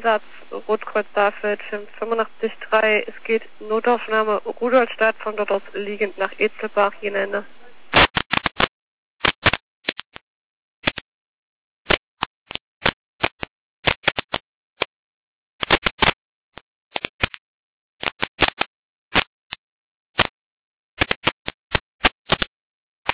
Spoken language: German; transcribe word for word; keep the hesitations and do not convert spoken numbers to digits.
Einsatz Rotkreuz Saalfeld fünfundachtzig drei. Es geht Notaufnahme Rudolstadt, von dort aus liegend nach Etzelbach, Jenende.